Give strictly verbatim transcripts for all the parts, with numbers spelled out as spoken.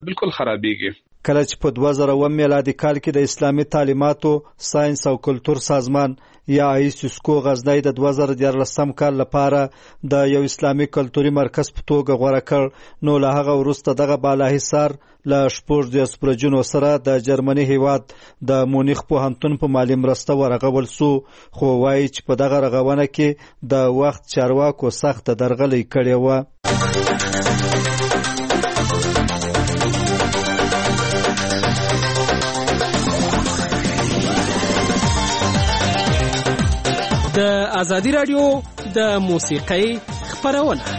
بالکل خرابېږي. کله چې په دوه زره اووه میلادي کال کې د اسلامي تعلیماتو ساينس او کلتور سازمان یا آیسیسکو غزنی د دوه زره دیارلسم کال لپاره د یو اسلامي کلتوري مرکز په توګه غوړه کړ، نو له هغه وروسته دغه بالاحصار له شپږ دیارلس برجونو سره د جرمني هیواد د مونیخ پوهنتون په مالي مرسته ورغول سو، خو وایي چې په دغه رغونه کې د وخت چارواکو سخت درغلي کړې وه. د ازادي رادیو د موسیقۍ خپرونه.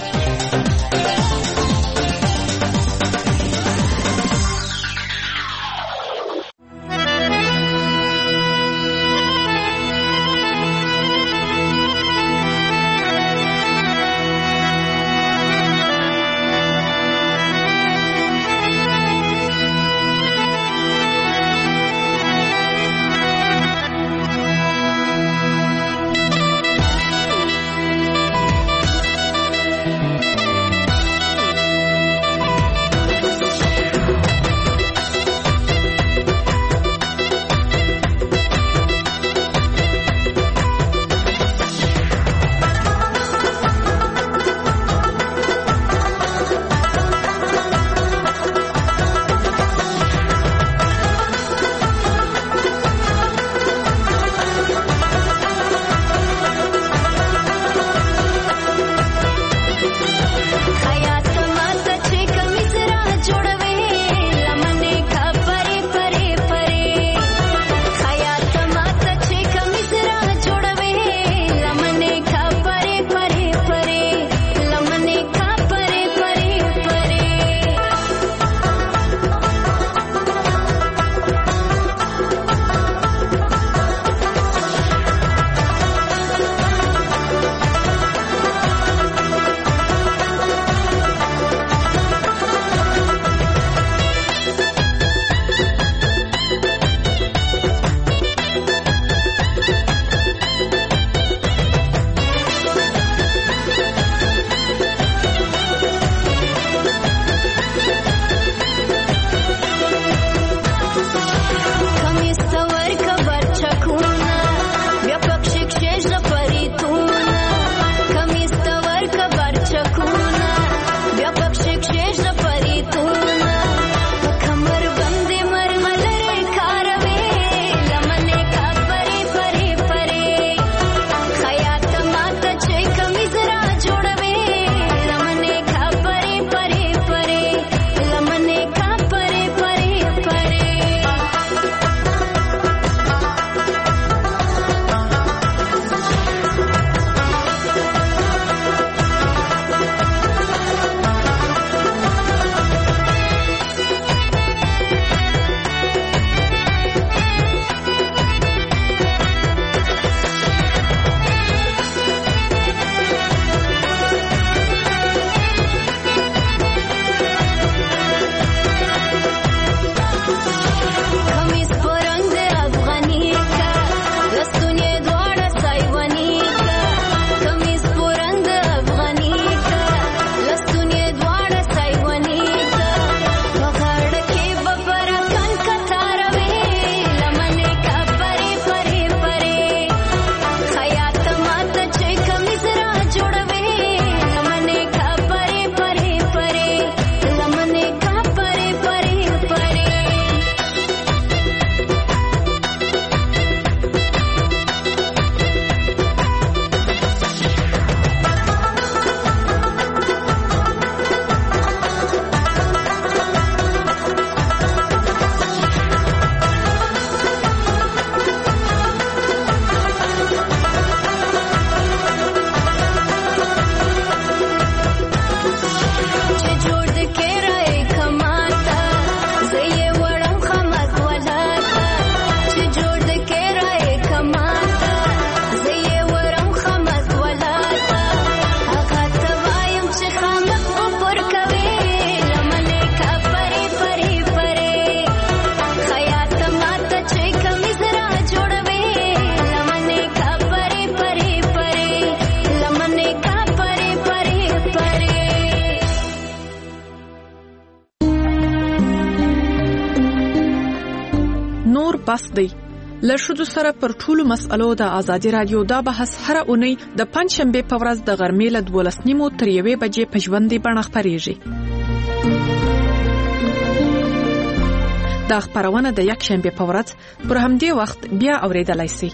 بس دی. له ښځو سره پر ټولو مسألو د ازادي رادیو دا بحث هره اونۍ د پنجشنبې په ورځ د غرمې له دولس نیمو تر یوې بجې په ژوندۍ بڼه خپرېږي. دا خپرونه د یکشنبې په ورځ پر همدې وخت بیا اورېدلای شئ.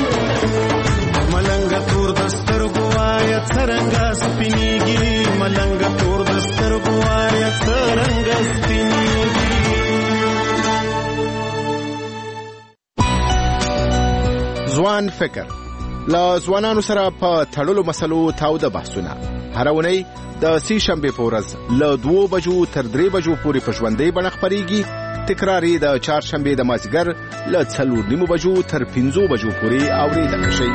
ملنګ ځوان فکر له ځوانانو سره په تړلو مسلو تاوده بحثونه هر اونۍ د سې شنبې په ورځ له دوو بجو تر درې بجو پورې په ژوندۍ بڼه خپرېږي. تکرار یې د چهارشنبې د مازدیګر له څلور نیمو بجو تر پنځو بجو پورې اورېدلی شئ.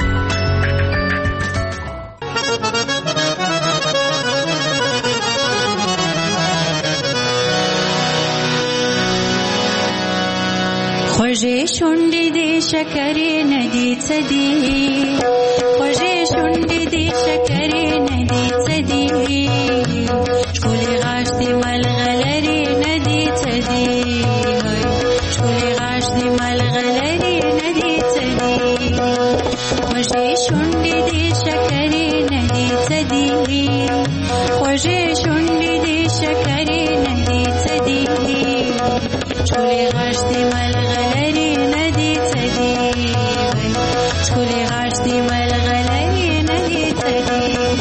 خوږې شونډې دې شکرې نه دي څه دي، خوږې شونډې دې شکرې نه دي څه دي، ښکلې غاښ دې ملغلرې نه دي څه دي، ښکلې غاښ دې ملغلرې نه دي څه دي، خوږې شونډې دې شکرې نه دي څه دي، خوږې شونډې دې شکرې نه دي څه دي، ښکلې غاښ دې ملغلرې نه دي څه دي، ښکلې غاښ دې ملغلرې نه دي څه دي.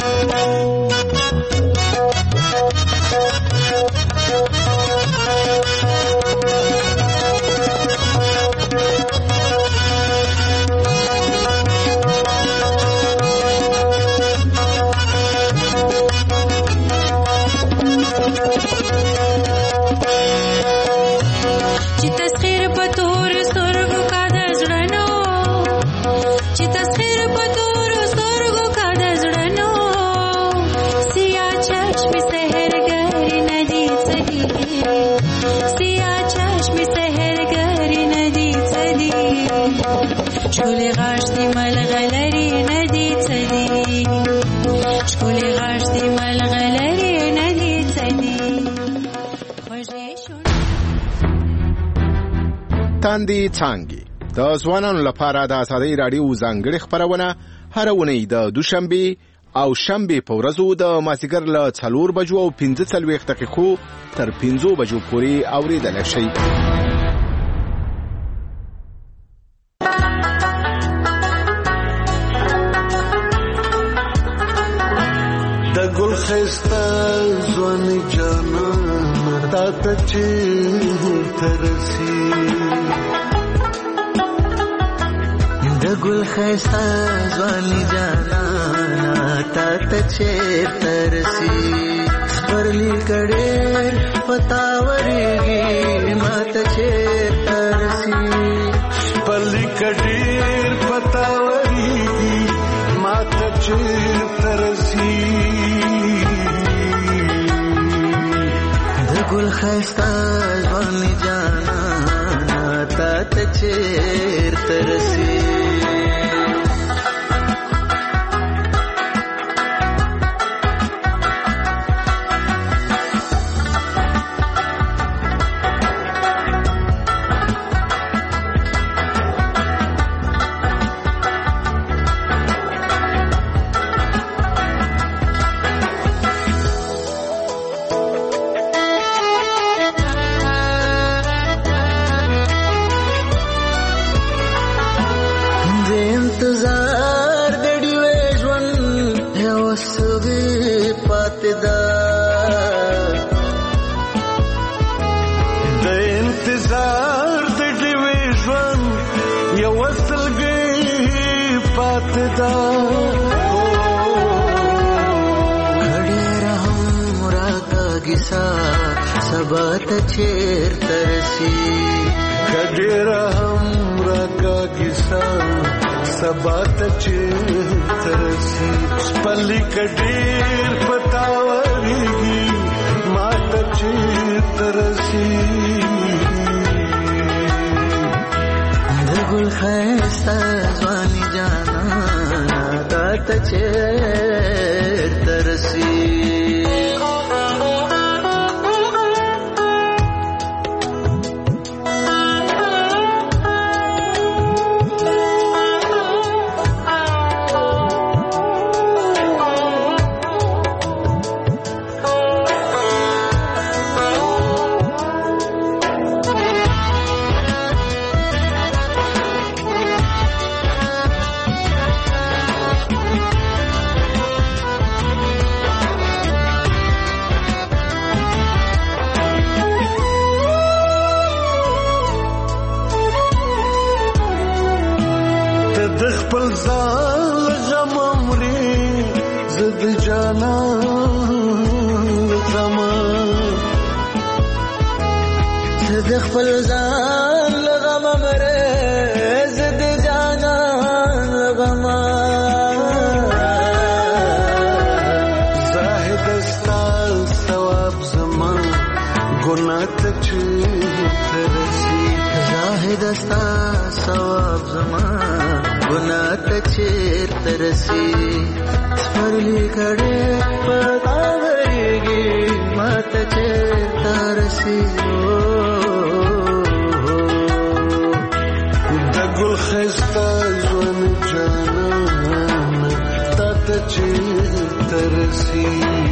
ښکلې غاښ دې ملغلرې نه دي څه دي، ښکلې غاښ دې ملغلرې نه دي څه دي، خوږې شونډې. تاندې څانګې د ځوانانو لپاره د ازادۍ راډیو ځانګړې خپرونه هره اونۍ د دوشنبې او شنبې په ورځو د مازدیګر له څلور بجو او پنځه څلوېښت دقیقو تر پنځو بجو پورې اورېدلی شئ. ګل خسته ځوان جانان تا ته چې ترسي، د ګل خسته ځوان جانان تا ته چې ترسي، پرلی کړه پتاورېږي ما ته چې ترسي، پرلی کړه پتاورېږي ما ته چې ترسي، ګل خسته ځوان جانا تا ته چیرته رسي. سبات چیر ترسی کډیر هم راکا کیسا سبات چیر ترسی پلی کډیر پتاورېږي مات چیر ترسی، د ګل خسته ځوان جانا تا ته چیر ترسی. زد جانا غما زد خپل ځان لغما مره زد جانا غما زاهد استا ثواب زمان ګناه ته ترسي زاهد استا ثواب زمان ګناه ته ترسي سپرلی کړه پتاوريږي ماته چې ترسي د ګل خسته ژوند جانان ته چې ترسي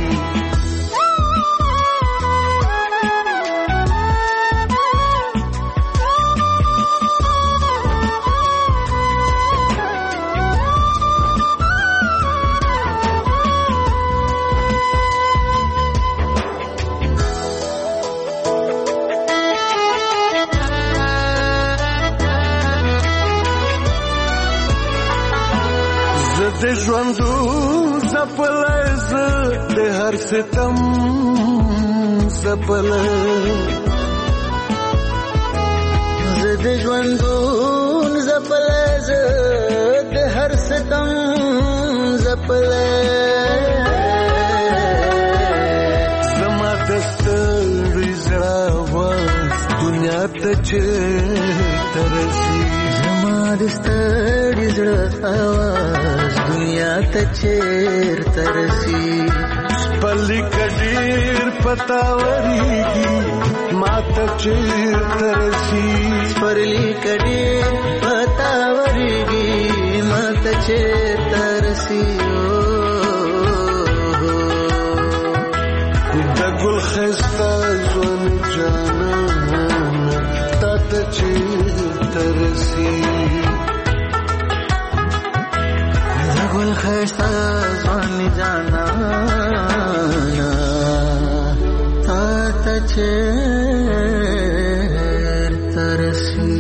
د ژوندو زپلای زه د هر ستم زپلای زه د ژوندو زپلای زه د هر ستم زپلای زما د ستړي زړه واز دنیا ته چې ترسي زما د ستړي زړه واز دنیا ته چیر ترسي پلی کډیر پتاوريږي ماته چیر ترسي پلی کډیر پتاوريږي ماته چیر ترسي د ګل خسته ژوند جانان ته چیر ترسي ګل خسته ځوان جانا تا ته چیر ترسي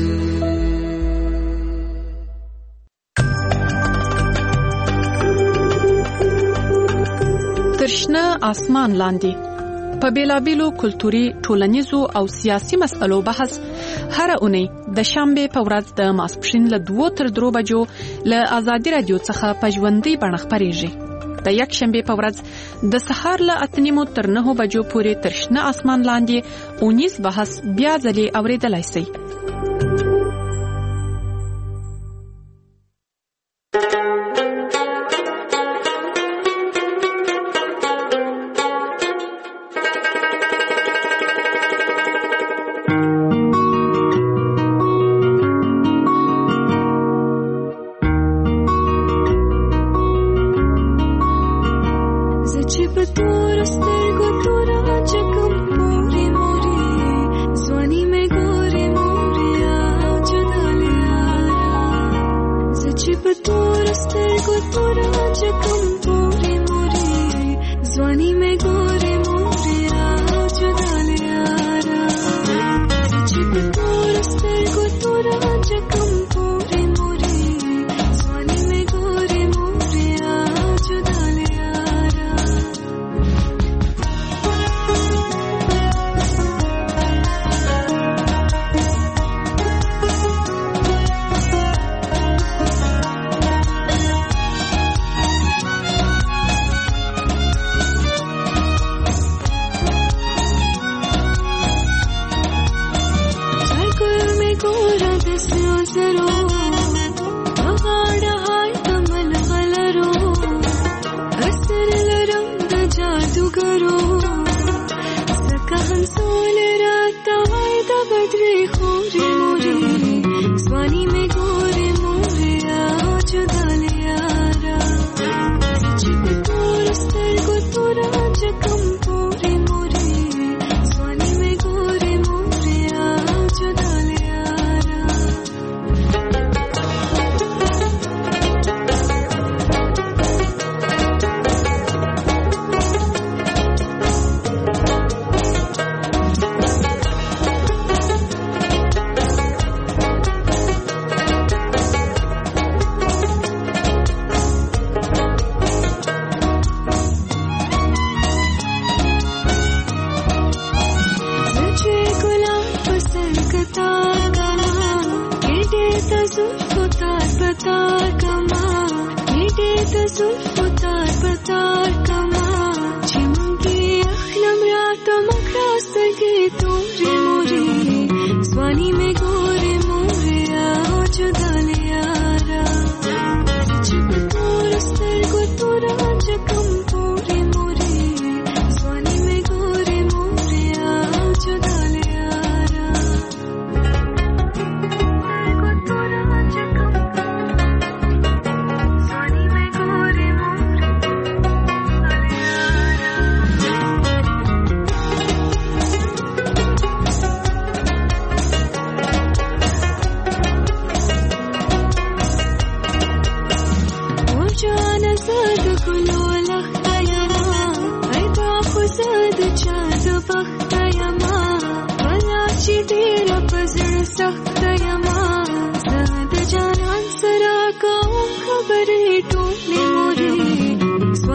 ترشنه اسمان لاندې په بیلابیلو کلتوري ټولنیزو او سیاسي مسألو بحث هر اونۍ د شنبه په ورځ د ماسپښین له دوه تر درو بجو له آزادي رادیو څخه په ژوندۍ بڼه خپرېږي. د یک شنبه په ورځ د سهار له اته نیمو تر نهو بجو پورې ترشنه اسمان لاندې اونیز بحث بیا ځلې اورېدلای شئ.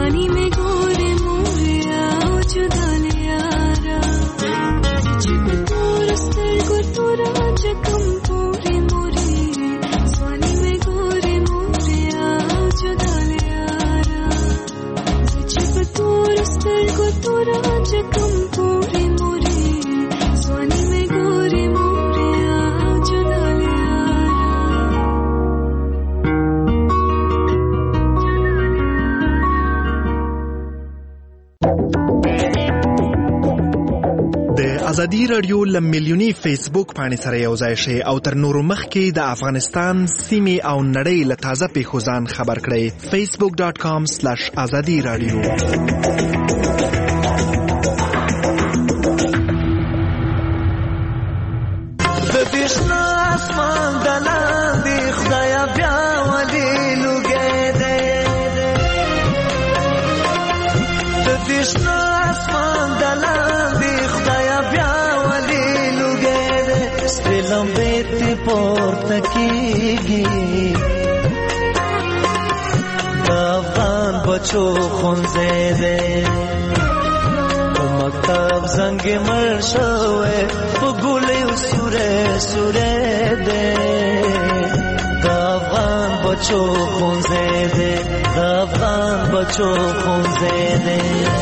ځواني مې ګورې موریا او جدا له یاره چې په تور سترګو توره چکم پورې مورې ځواني مې ګورې موریا او جدا له یاره چې په تور سترګو توره چکم پورې مورې ځواني مې ګورې موریا او جدا له ازادي رادیو له میلیوني فیسبوک باندې سره یو ځای شي او تر نورو مخکې د افغانستان سیمې او نړۍ له تازه پیښو ځان خبر کړئ. فیسبوک ډاټ کام سلیش ازادي رادیو. د بشنا اسمان د لاندې خدایا بیا ولې لوګې دی د بشنا اسمان د لاندې خدایا بیا ولې لوګې دی سپلمبې تی پورته کېږي د افغان بچو ښوونځی دی مکتب زنګ مړ شوی په ګولیو سوری سوری دی د افغان بچو ښوونځی دی د افغان بچو ښوونځی دی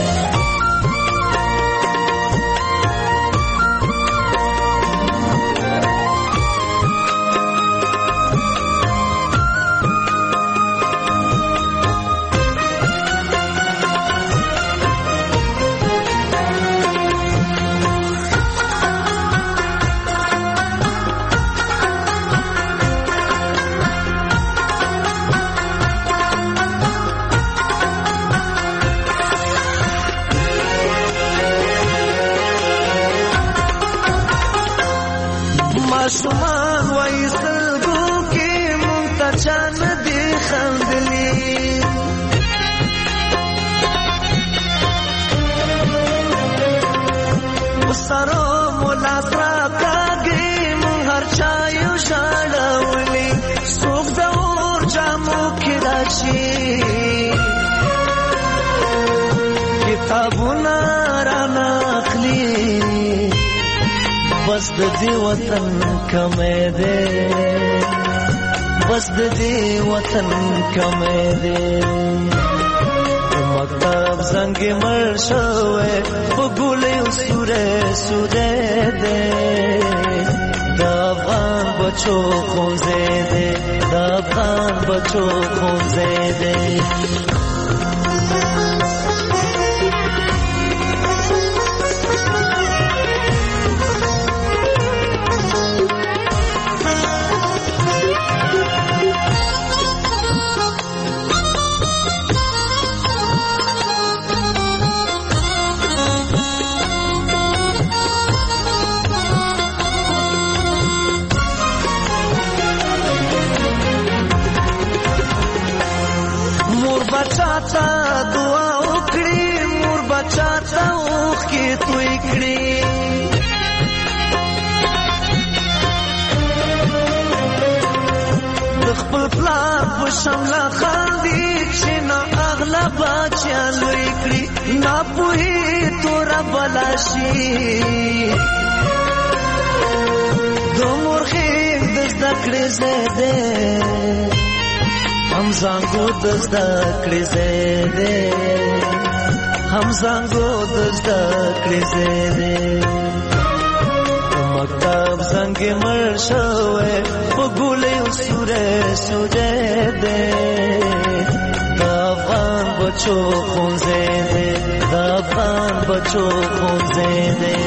ماشومان وایي سترګو کې مونږ ته چا نه دي خندلي سرو ملا سره کاږي مونږ هر چا یو ژړولي څوک د اور جامو کې راشي کتابونه رانه اخلي بس د دې وطن کمې ده بس د دې وطن کمې ده مکتب زنګ مړ شوی په ګولیو سوری سوری ده د افغان بچو ښوونځی ده د افغان بچو ښوونځی ده بچاتا دعا وکړي مور بچاتا اوښکې توی کړي د خپل پلار په شمله خاندي چې نه اغله بچیان لوی کړي ناپوهي توره بلا شي د مور خېږ د زده کړې ځای دی هم زانګو د زده کړې ځای دی هم زانګو د زده کړې ځای دی مکتب زنګ مړ شوی په ګولیو سوری سوری دی د افغان بچو ښوونځی دی د افغان بچو ښوونځی دی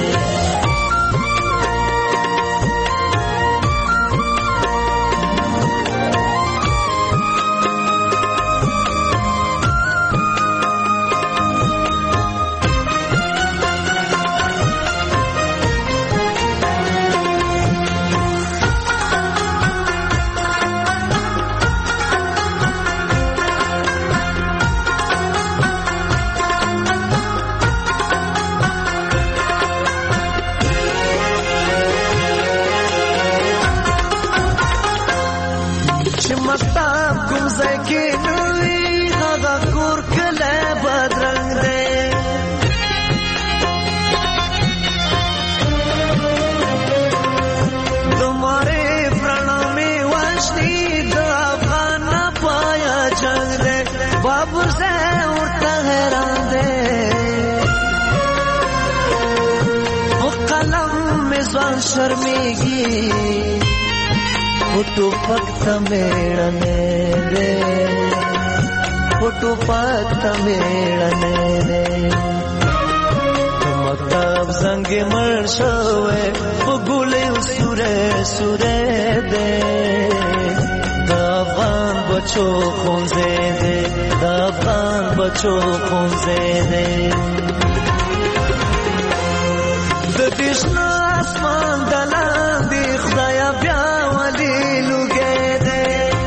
شرمیږي پټو پک میړنه دې پټو پک میړنه دې مکتب زنګ مړ شوې په ګولې سورې سورې دې د افغان بچو خونځې دې د افغان بچو خونځې دې د دشنا اسمان دلان دی خدایا بیا ولی لوګې دې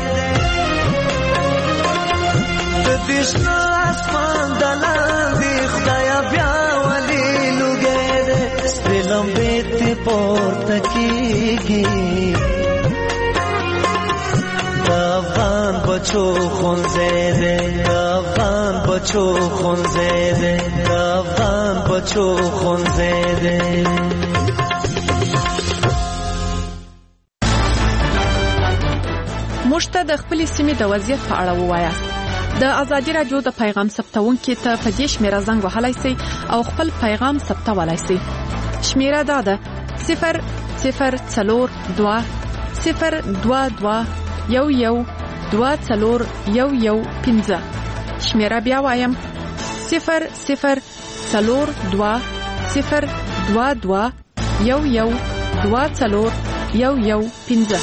د دشنا اسمان دلان دی خدایا بیا ولی لوګې دې سلام بیت پورته کیږي د افغان بچو خونځې دې د افغان بچو خونځې دې د افغان بچو خونځې دې موږ ته د خپلې سیمې د وضعیت په اړه ووایاست. د ازادي رادیو د پیغام ثبتونکي ته په دې شمیره زنګ وهلای شئ او خپل پیغام ثبتولای شئ. شمیره دا ده صفر صفر څلور دوه صفر دوه دوه یو یو دوه څلور یو یو پنځه. شمیره بیا وایم صفر صفر څلور دوه صفر دوه دوه یو یو دوه څلور یو یو پنځه.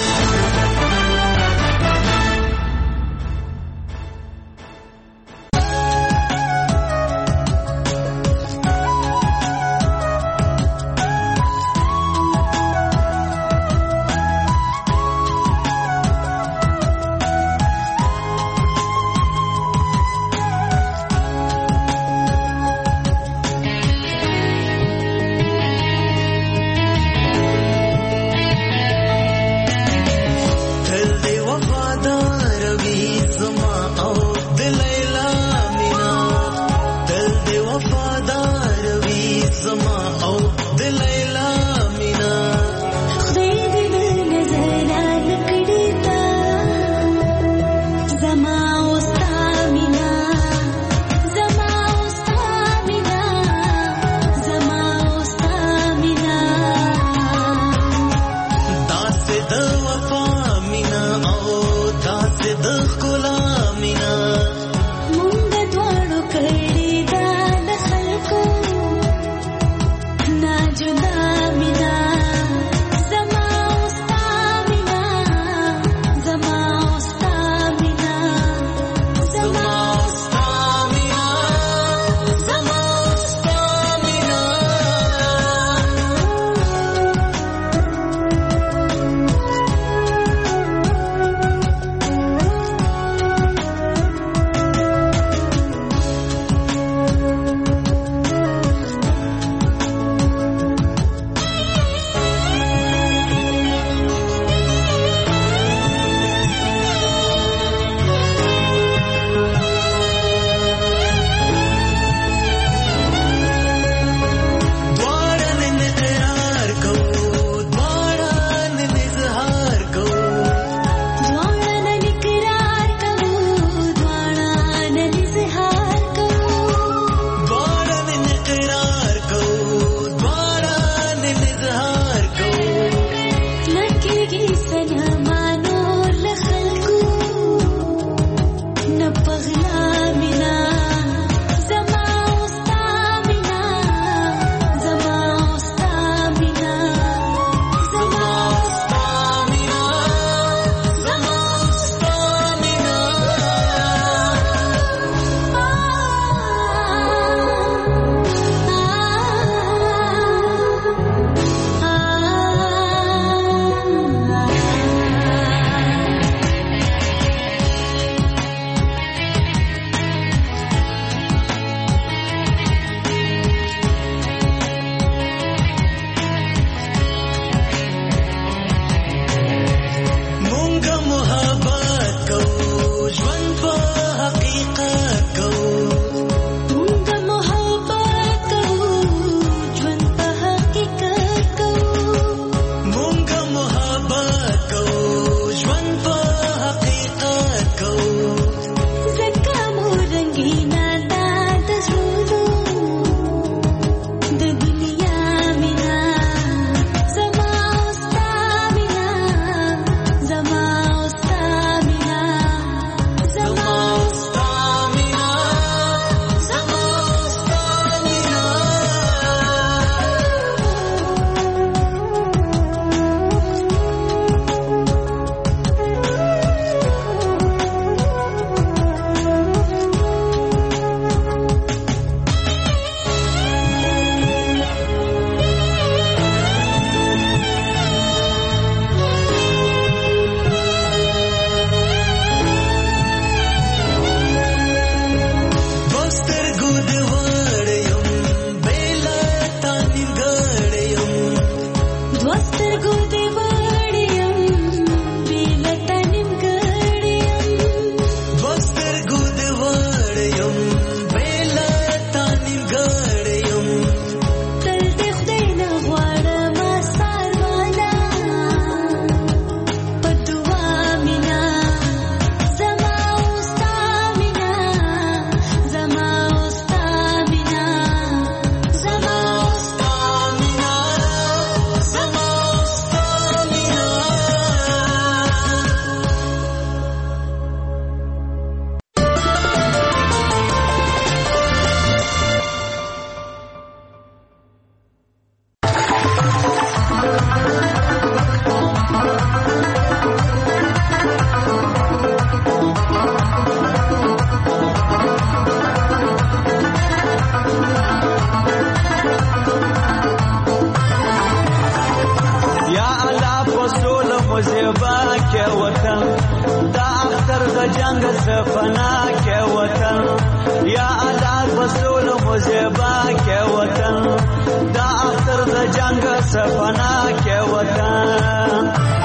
مزیبا کې وطن دا اختر د جنگ سفنا کې وطن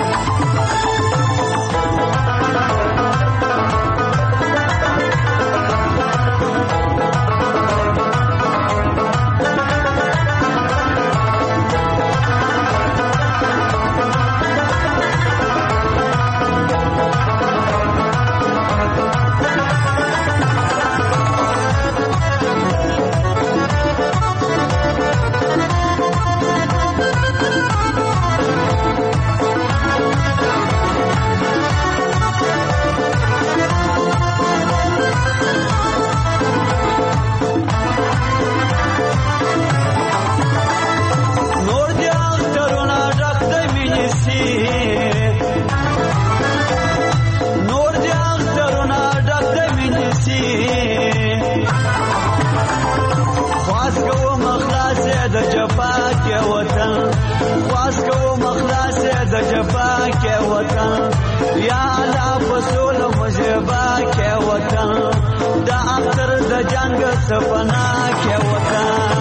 یا الله فصول مزیبا کې وطن دا اختر د جنگ سفنا کې وطن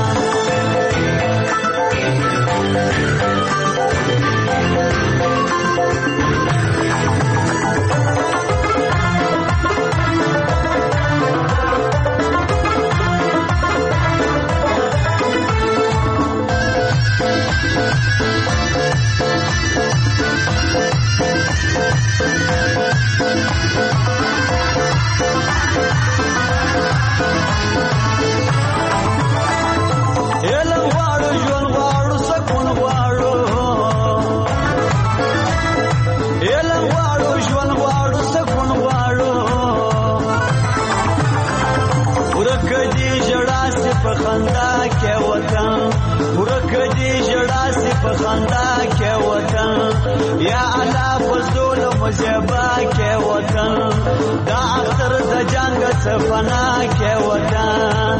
خندا کې وطن ورک دي جړا سي په خندا کې وطن یا الله فضل مزيبا کې وطن دا اختر د جنگ سفنا کې وطن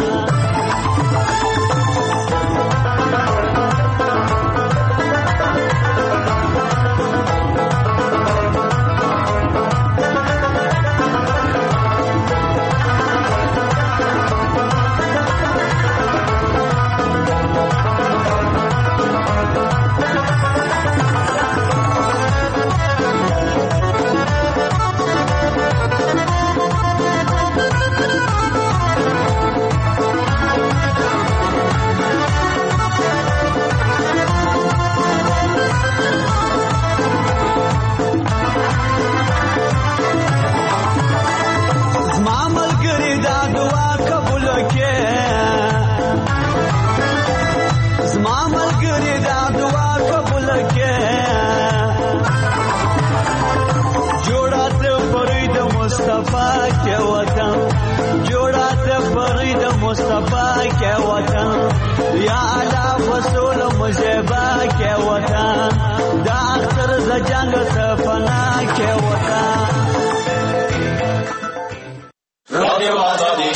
مصطفی کے وطن یا اللہ فصول مزیبا کے وطن دا اختر ز جنگ سفنا کے وطن رادیو آزادی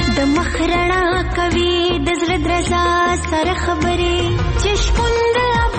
مخرنا کوي د زړه درزا سره خبرې چې شپوند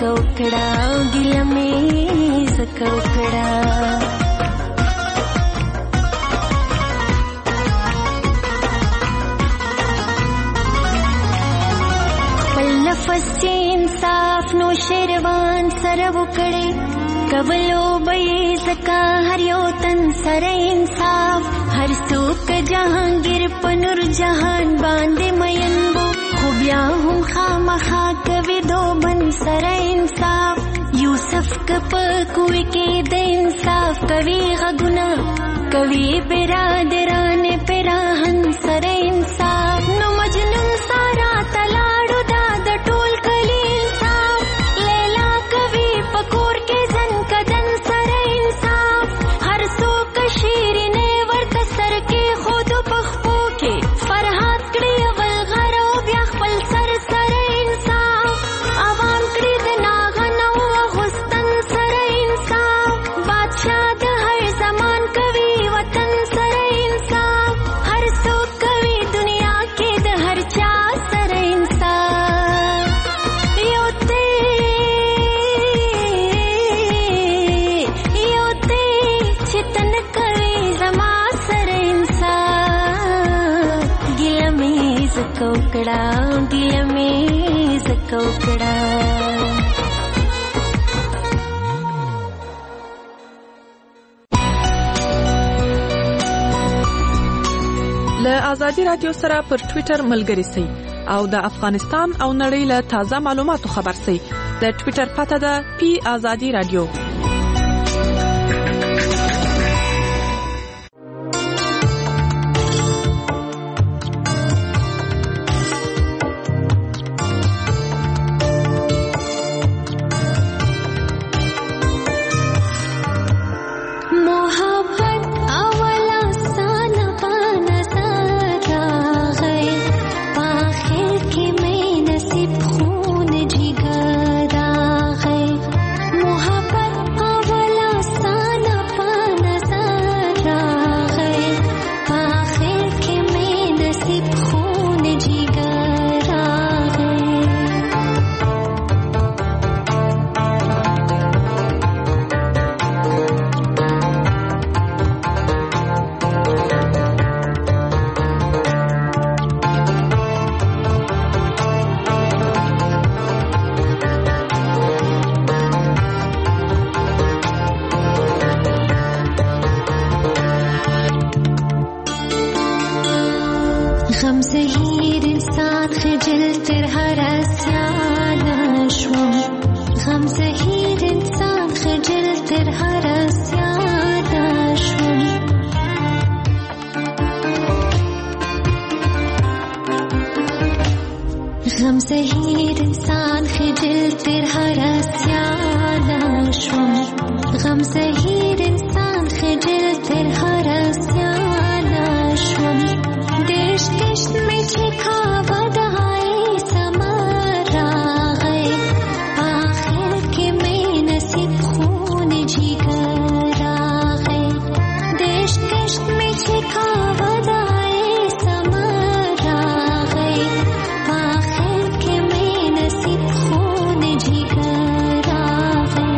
زکوکڑا ګیله مې زکوکڑا خپل نفس چې انصاف نو شیروان سره وکړي کولو به زکا هر یو تن سره انصاف هر څوک جهانگیر په نور جهان باندې مین وو خو بیا هم خامخا کوي دوبن سره انصاف یوسف کپ کوی کې د انصاف کوي غږونه کوي برادران پراهن سره انصاف نو مجنون سارا تلاړو دا د ټول کلی انصاف لیلا کوي پکور کې زن کدن سره انصاف هر څوک شیرینه ورته سر کې خود پخپو کې فرحات کړي اول غرو بیا خپل سر سره انصاف عوام کړي د ناغنو غستن سره انصاف بادشاہ د هر زمان کوي وطن سره انصاف هر څوک کوي دنیا کې د هر چا سره انصاف یو ته یو ته چې تن کوي زما سره انصاف ګیله مې زکوکڑا ګیله مې زکوکڑا له آزادي رادیو سره پر ټوئیټر ملګري سئ او د افغانستان او نړۍ له تازه معلوماتو خبر سئ د ټوئیټر پته ده پی آزادي رادیو غم زهیر انسان خجل تر هر اسیانه شوم غم زهیر انسان خجل تر هر اسیانه شوم غم زهیر انسان خجل تر هر اسیانه شوم غم زهیر انسان خجل تر هر اسیانه شوم देश देश में छिखा बधाई समर गए आखिर के में नसीब खून जिगर गए देश देश में छिखा बधाई समर गए आखिर के में नसीब खून जिगर गए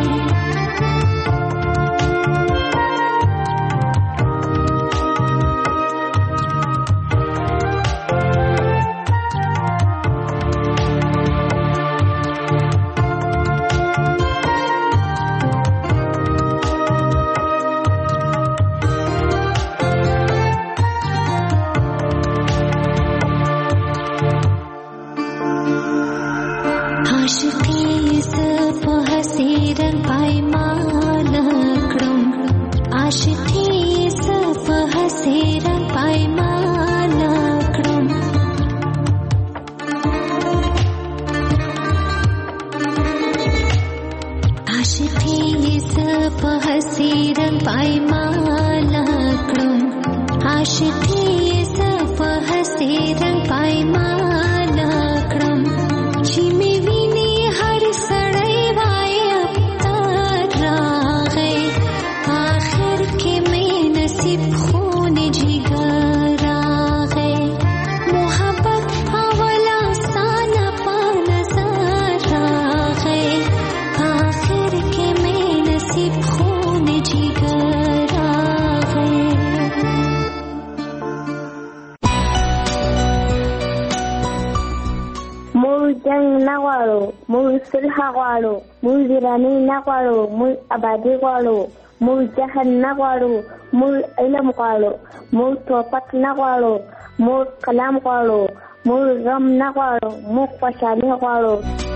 موږ صلح غواړو، موږ ویراني نه غواړو، موږ آبادي غواړو، موږ جهل نه غواړو، موږ علم غواړو، موږ توپک نه غواړو، موږ کلام غواړو، موږ غم نه غواړو، موږ خوشحالي غواړو.